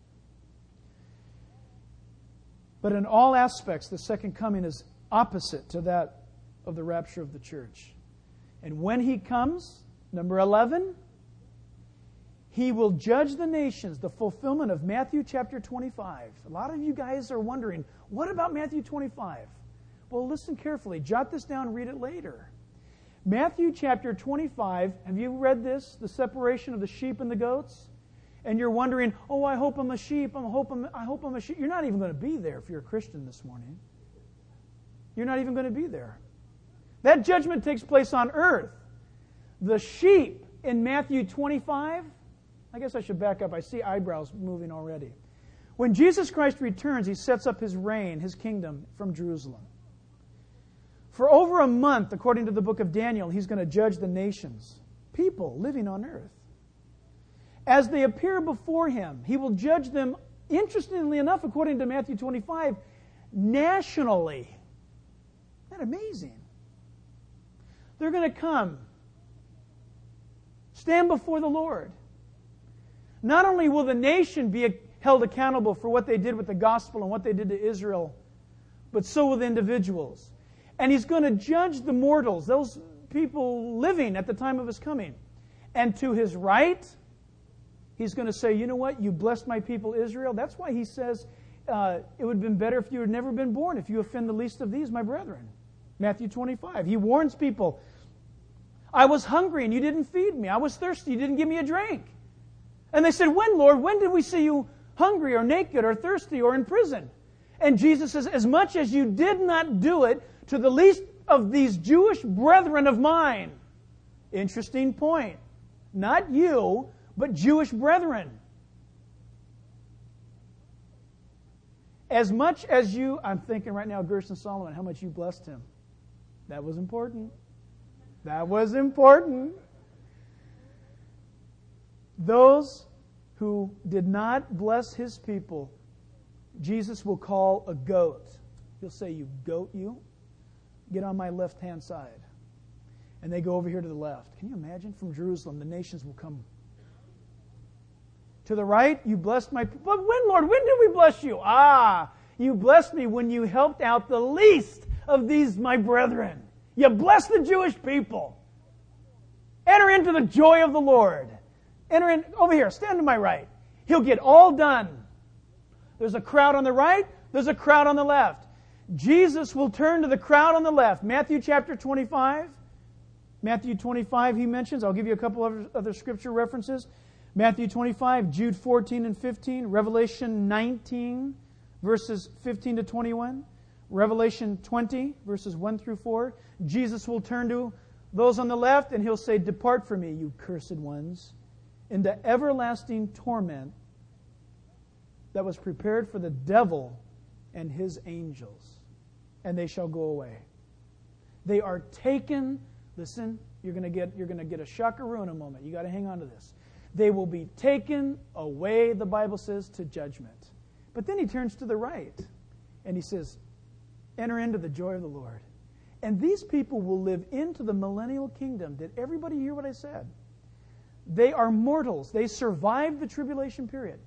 Speaker 1: But in all aspects, the second coming is opposite to that of the rapture of the church. And when He comes, number eleven, He will judge the nations, the fulfillment of Matthew chapter twenty-five. A lot of you guys are wondering, what about Matthew twenty-five? Well, listen carefully. Jot this down and read it later. Matthew chapter twenty-five, have you read this? The separation of the sheep and the goats? And you're wondering, oh, I hope I'm a sheep. I hope I'm, I hope I'm a sheep. You're not even going to be there if you're a Christian this morning. You're not even going to be there. That judgment takes place on earth. The sheep in Matthew twenty-five, I guess I should back up. I see eyebrows moving already. When Jesus Christ returns, He sets up His reign, His kingdom from Jerusalem. For over a month, according to the book of Daniel, he's going to judge the nations, people living on earth. As they appear before him, he will judge them, interestingly enough, according to Matthew twenty-five, nationally. Isn't that amazing? They're going to come, stand before the Lord. Not only will the nation be held accountable for what they did with the gospel and what they did to Israel, but so will the individuals. And he's going to judge the mortals, those people living at the time of his coming. And to his right, he's going to say, you know what, you blessed my people Israel. That's why he says, uh, it would have been better if you had never been born, if you offend the least of these, my brethren. Matthew twenty-five. He warns people, I was hungry and you didn't feed me. I was thirsty, you didn't give me a drink. And they said, when, Lord? When did we see you hungry or naked or thirsty or in prison? And Jesus says, as much as you did not do it to the least of these Jewish brethren of mine. Interesting point. Not you, but Jewish brethren. As much as you, I'm thinking right now, Gerson Solomon, how much you blessed him. That was important. That was important. Those who did not bless his people, Jesus will call a goat. He'll say, you goat, you, get on my left-hand side. And they go over here to the left. Can you imagine? From Jerusalem, the nations will come. To the right, you blessed my people. But when, Lord? When did we bless you? Ah, you blessed me when you helped out the least of these, my brethren. You blessed the Jewish people. Enter into the joy of the Lord. Enter in, over here, stand to my right. He'll get all done. There's a crowd on the right, there's a crowd on the left. Jesus will turn to the crowd on the left. Matthew chapter twenty-five. Matthew twenty-five, he mentions. I'll give you a couple of other scripture references. Matthew twenty-five, Jude fourteen and fifteen, Revelation nineteen, verses fifteen to twenty-one, Revelation twenty, verses one through four. Jesus will turn to those on the left and he'll say, depart from me, you cursed ones, into everlasting torment that was prepared for the devil and his angels, and they shall go away. They are taken, listen, you're going to get you're going to get a shockaroo in a moment. You got to hang on to this. They will be taken away, the Bible says, to judgment. But then he turns to the right and he says, enter into the joy of the Lord. And these people will live into the millennial kingdom. Did everybody hear what I said? They are mortals. They survived the tribulation period.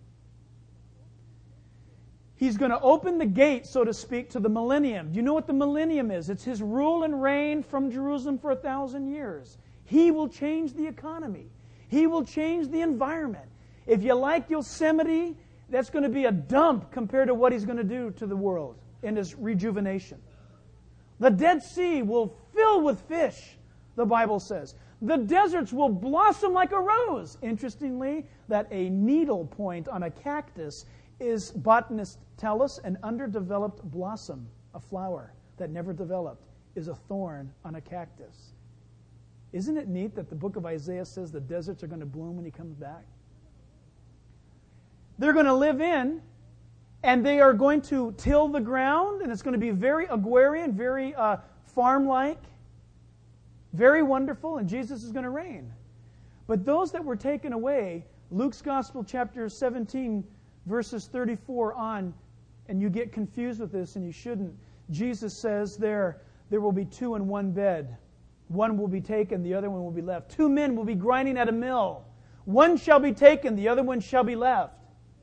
Speaker 1: He's going to open the gate, so to speak, to the millennium. Do you know what the millennium is? It's his rule and reign from Jerusalem for a thousand years. He will change the economy. He will change the environment. If you like Yosemite, that's going to be a dump compared to what he's going to do to the world in his rejuvenation. The Dead Sea will fill with fish, the Bible says. The deserts will blossom like a rose. Interestingly, that a needle point on a cactus is, botanists tell us, an underdeveloped blossom, a flower that never developed, is a thorn on a cactus. Isn't it neat that the book of Isaiah says the deserts are going to bloom when he comes back? They're going to live in, and they are going to till the ground, and it's going to be very agrarian, very uh, farm-like, very wonderful, and Jesus is going to reign. But those that were taken away, Luke's Gospel, chapter seventeen, verses thirty-four on, and you get confused with this, and you shouldn't. Jesus says there, there will be two in one bed. One will be taken, the other one will be left. Two men will be grinding at a mill. One shall be taken, the other one shall be left.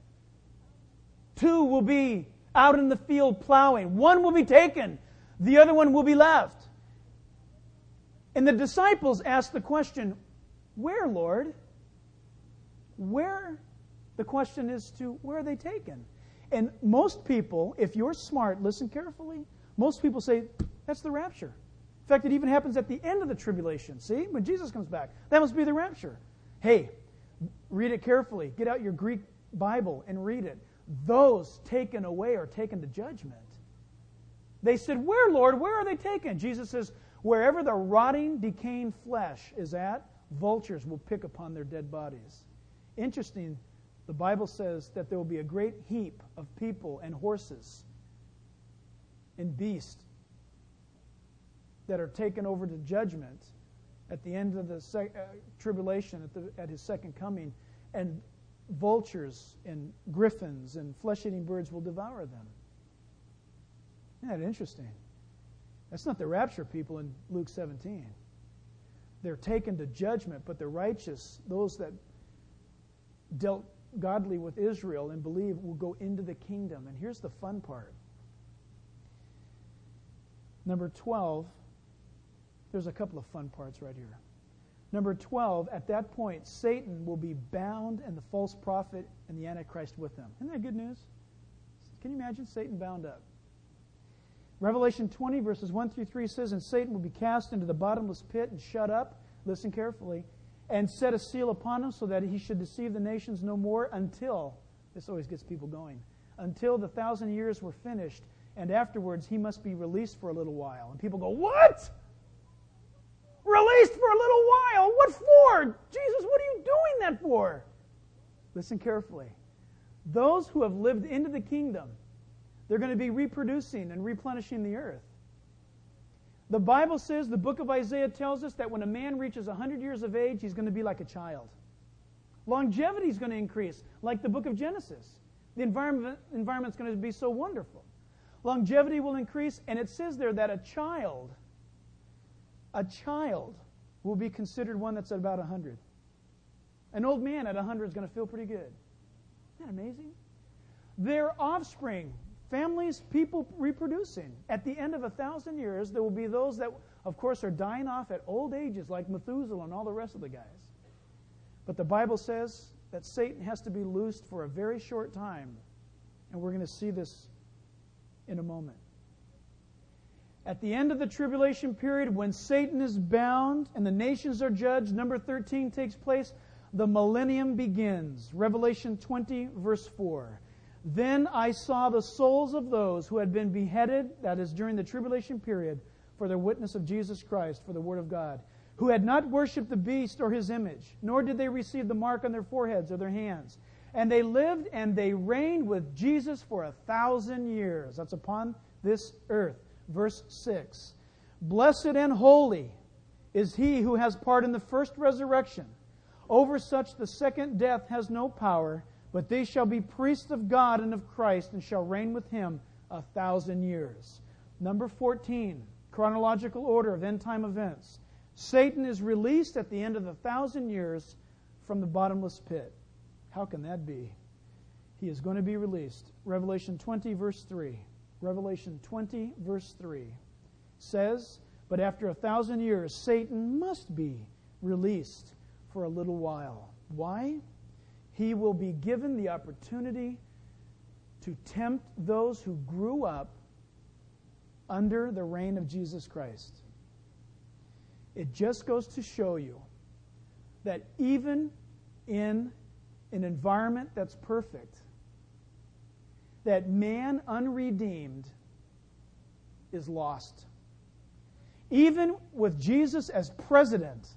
Speaker 1: Two will be out in the field plowing. One will be taken, the other one will be left. And the disciples asked the question, where, Lord? Where? The question is to, where are they taken? And most people, if you're smart, listen carefully, most people say, that's the rapture. In fact, it even happens at the end of the tribulation. See, when Jesus comes back, that must be the rapture. Hey, read it carefully. Get out your Greek Bible and read it. Those taken away are taken to judgment. They said, where, Lord? Where are they taken? Jesus says, wherever the rotting, decaying flesh is at, vultures will pick upon their dead bodies. Interesting, the Bible says that there will be a great heap of people and horses and beasts that are taken over to judgment at the end of the sec- uh, tribulation, at, the, at his second coming, and vultures and griffins and flesh-eating birds will devour them. Isn't that interesting? That's not the rapture people in Luke seventeen. They're taken to judgment, but the righteous, those that dealt godly with Israel and believe, will go into the kingdom. And here's the fun part. Number twelve, there's a couple of fun parts right here. Number twelve, at that point, Satan will be bound and the false prophet and the Antichrist with him. Isn't that good news? Can you imagine Satan bound up? Revelation twenty, verses one through three says, "And Satan will be cast into the bottomless pit and shut up," listen carefully, "and set a seal upon him so that he should deceive the nations no more until," this always gets people going, "until the thousand years were finished, and afterwards he must be released for a little while." And people go, "What? Released for a little while? What for? Jesus, what are you doing that for?" Listen carefully. Those who have lived into the kingdom, they're going to be reproducing and replenishing the earth. The Bible says, the book of Isaiah tells us that when a man reaches one hundred years of age, he's going to be like a child. Longevity is going to increase, like the book of Genesis. The environment environment's going to be so wonderful. Longevity will increase, and it says there that a child, a child will be considered one that's at about one hundred. An old man at one hundred is going to feel pretty good. Isn't that amazing? Their offspring, families, people reproducing. At the end of a thousand years, there will be those that, of course, are dying off at old ages, like Methuselah and all the rest of the guys. But the Bible says that Satan has to be loosed for a very short time. And we're going to see this in a moment. At the end of the tribulation period, when Satan is bound and the nations are judged, number thirteen takes place, the millennium begins. Revelation twenty, verse four. "Then I saw the souls of those who had been beheaded," that is during the tribulation period, "for their witness of Jesus Christ, for the word of God, who had not worshipped the beast or his image, nor did they receive the mark on their foreheads or their hands. And they lived and they reigned with Jesus for a thousand years." That's upon this earth. Verse six. "Blessed and holy is he who has part in the first resurrection. Over such the second death has no power, but they shall be priests of God and of Christ, and shall reign with him a thousand years." Number fourteen, chronological order of end-time events. Satan is released at the end of the thousand years from the bottomless pit. How can that be? He is going to be released. Revelation twenty, verse three. Revelation twenty, verse three says, "But after a thousand years, Satan must be released for a little while." Why? He will be given the opportunity to tempt those who grew up under the reign of Jesus Christ. It just goes to show you that even in an environment that's perfect, that man unredeemed is lost. Even with Jesus as president,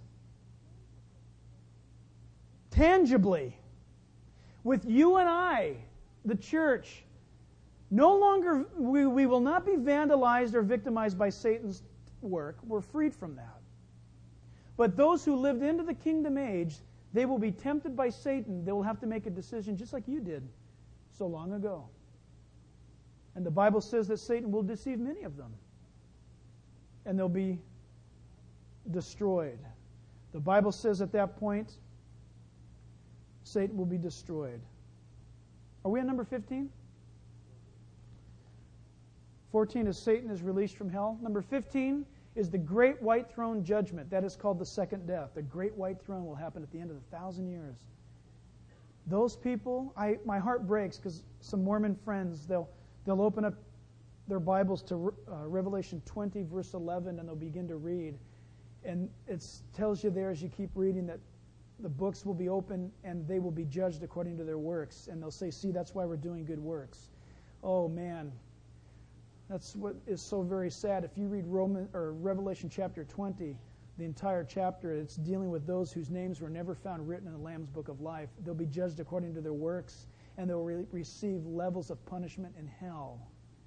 Speaker 1: tangibly, with you and I, the church, no longer, we, we will not be vandalized or victimized by Satan's work. We're freed from that. But those who lived into the kingdom age, they will be tempted by Satan. They will have to make a decision just like you did so long ago. And the Bible says that Satan will deceive many of them. And they'll be destroyed. The Bible says at that point, Satan will be destroyed. Are we on number fifteen? fourteen is Satan is released from hell. Number fifteen is the great white throne judgment. That is called the second death. The great white throne will happen at the end of the thousand years. Those people, I, my heart breaks because some Mormon friends, they'll, they'll open up their Bibles to uh, Revelation twenty, verse eleven, and they'll begin to read. And it tells you there as you keep reading that the books will be open and they will be judged according to their works. And they'll say, see, that's why we're doing good works. Oh, man. That's what is so very sad. If you read Roman or Revelation chapter twenty, the entire chapter, it's dealing with those whose names were never found written in the Lamb's Book of Life. They'll be judged according to their works, and they'll re- receive levels of punishment in hell.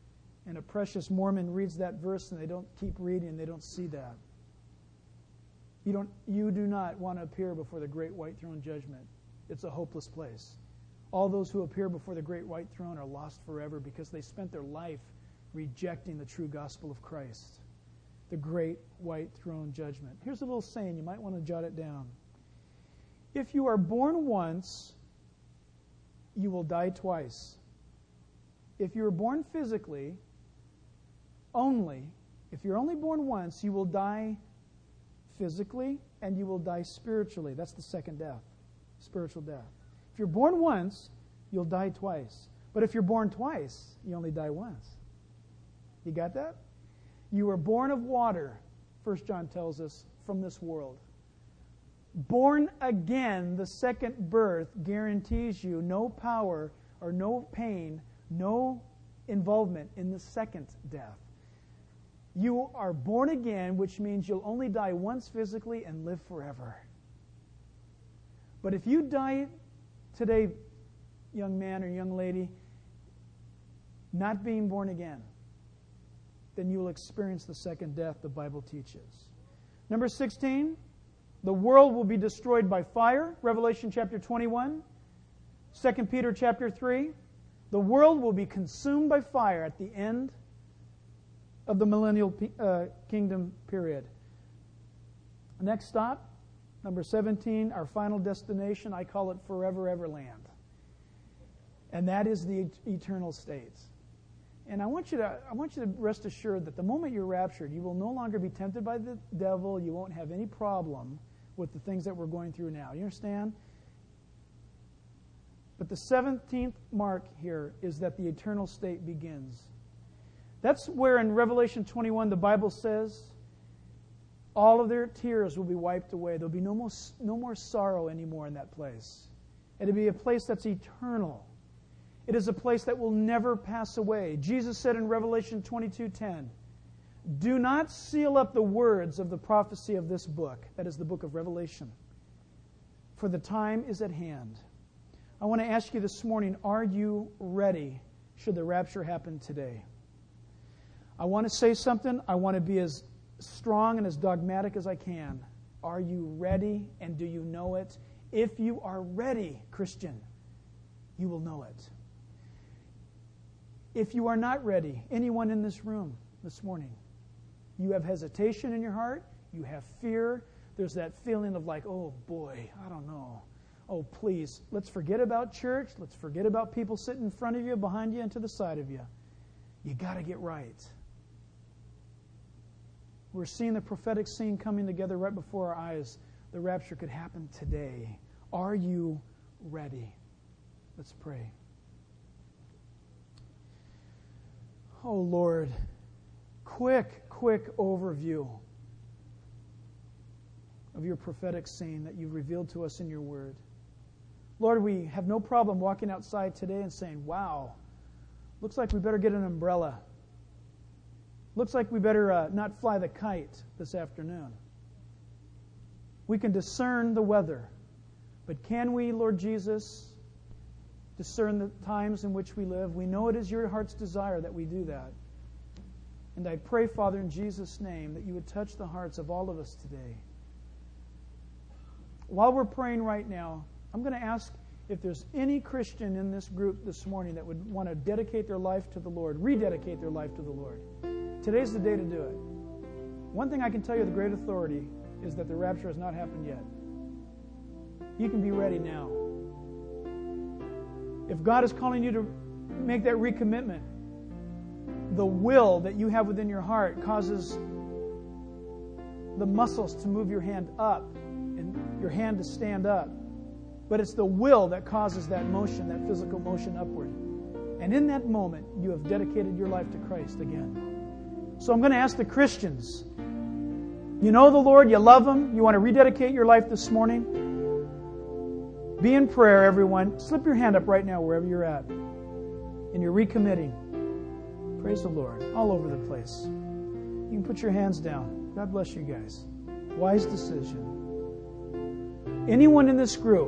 Speaker 1: And a precious Mormon reads that verse and they don't keep reading and they don't see that. You don't. You do not want to appear before the great white throne judgment. It's a hopeless place. All those who appear before the great white throne are lost forever because they spent their life rejecting the true gospel of Christ. The great white throne judgment. Here's a little saying. You might want to jot it down. If you are born once, you will die twice. If you are born physically, only, if you're only born once, you will die physically and you will die spiritually. That's the second death, spiritual death. If you're born once, you'll die twice. But if you're born twice, you only die once. You got that? You were born of water, First John tells us, from this world. Born again, the second birth guarantees you no power or no pain, no involvement in the second death. You are born again, which means you'll only die once physically and live forever. But if you die today, young man or young lady, not being born again, then you will experience the second death the Bible teaches. Number sixteen, the world will be destroyed by fire, Revelation chapter twenty-one. Second Peter chapter three, the world will be consumed by fire at the end of the millennial uh, kingdom period. Next stop, number seventeen, our final destination, I call it Forever Everland. And that is the eternal states. And I want you to I want you to rest assured that the moment you're raptured, you will no longer be tempted by the devil. You won't have any problem with the things that we're going through now. You understand? But the seventeenth mark here is that the eternal state begins. That's where in Revelation twenty-one the Bible says all of their tears will be wiped away. There'll be no more, no more sorrow anymore in that place. It'll be a place that's eternal. It is a place that will never pass away. Jesus said in Revelation twenty-two ten, "Do not seal up the words of the prophecy of this book," that is the book of Revelation, "for the time is at hand." I want to ask you this morning, are you ready should the rapture happen today? I want to say something. I want to be as strong and as dogmatic as I can. Are you ready, and do you know it? If you are ready, Christian, you will know it. If you are not ready, anyone in this room this morning, you have hesitation in your heart, you have fear, there's that feeling of like, oh boy, I don't know. Oh, please, let's forget about church. Let's forget about people sitting in front of you, behind you, and to the side of you. You got to get right. We're seeing the prophetic scene coming together right before our eyes. The rapture could happen today. Are you ready? Let's pray. Oh, Lord, quick, quick overview of your prophetic scene that you've revealed to us in your word. Lord, we have no problem walking outside today and saying, wow, looks like we better get an umbrella. Looks like we better uh, not fly the kite this afternoon. We can discern the weather, but can we, Lord Jesus, discern the times in which we live? We know it is your heart's desire that we do that. And I pray, Father, in Jesus' name, that you would touch the hearts of all of us today. While we're praying right now, I'm going to ask if there's any Christian in this group this morning that would want to dedicate their life to the Lord, rededicate their life to the Lord. Today's the day to do it. One thing I can tell you with great authority is that the rapture has not happened yet. You can be ready now. If God is calling you to make that recommitment, the will that you have within your heart causes the muscles to move your hand up and your hand to stand up. But it's the will that causes that motion, that physical motion upward. And in that moment, you have dedicated your life to Christ again. So I'm going to ask the Christians, you know the Lord, you love Him, you want to rededicate your life this morning? Be in prayer, everyone. Slip your hand up right now wherever you're at. And you're recommitting. Praise the Lord. All over the place. You can put your hands down. God bless you guys. Wise decision. Anyone in this group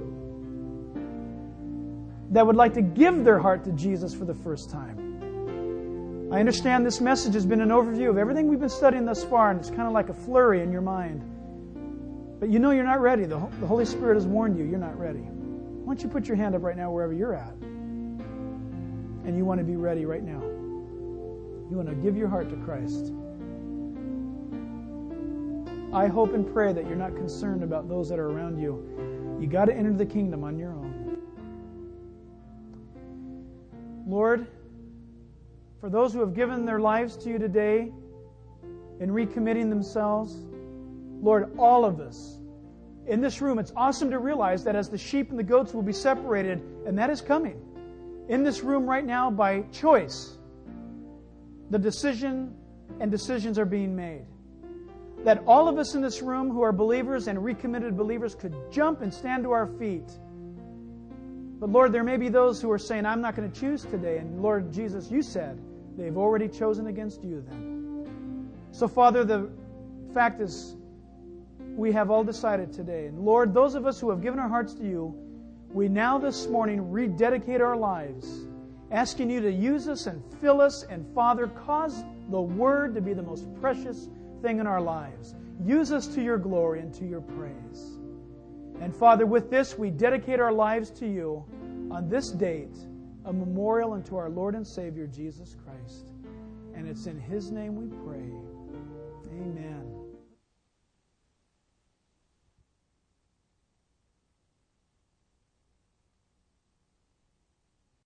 Speaker 1: that would like to give their heart to Jesus for the first time, I understand this message has been an overview of everything we've been studying thus far, and it's kind of like a flurry in your mind. But you know you're not ready. The, the Holy Spirit has warned you you're not ready. Why don't you put your hand up right now wherever you're at? And you want to be ready right now. You want to give your heart to Christ. I hope and pray that you're not concerned about those that are around you. You got to enter the kingdom on your own. Lord, for those who have given their lives to you today and recommitting themselves, Lord, all of us in this room, it's awesome to realize that as the sheep and the goats will be separated, and that is coming, in this room right now by choice, the decision and decisions are being made. That all of us in this room who are believers and recommitted believers could jump and stand to our feet. But Lord, there may be those who are saying, I'm not going to choose today. And Lord Jesus, you said they've already chosen against you then. So Father, the fact is, we have all decided today. And Lord, those of us who have given our hearts to you, we now this morning rededicate our lives, asking you to use us and fill us, and Father, cause the Word to be the most precious thing in our lives. Use us to your glory and to your praise. And Father, with this, we dedicate our lives to you on this date, a memorial unto our Lord and Savior, Jesus Christ. And it's in His name we pray. Amen.